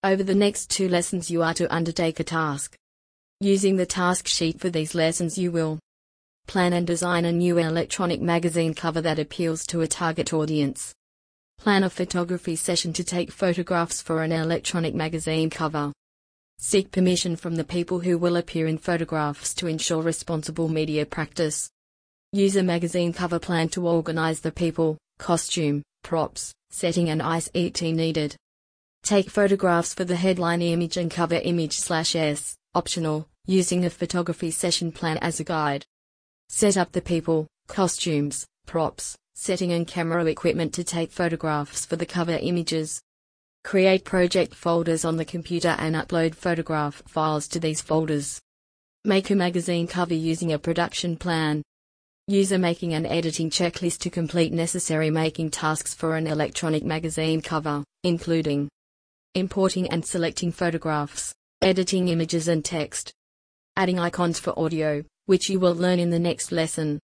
Over the next 2 lessons you are to undertake a task. Using the task sheet for these lessons you will plan and design a new electronic magazine cover that appeals to a target audience. Plan a photography session to take photographs for an electronic magazine cover. Seek permission from the people who will appear in photographs to ensure responsible media practice. Use a magazine cover plan to organize the people, costume, props, setting and ICT needed. Take photographs for the headline image and cover image/s, optional, using a photography session plan as a guide. Set up the people, costumes, props, setting and camera equipment to take photographs for the cover images. Create project folders on the computer and upload photograph files to these folders. Make a magazine cover using a production plan. Use a making and editing checklist to complete necessary making tasks for an electronic magazine cover, including importing and selecting photographs, editing images and text, adding icons for audio, which you will learn in the next lesson.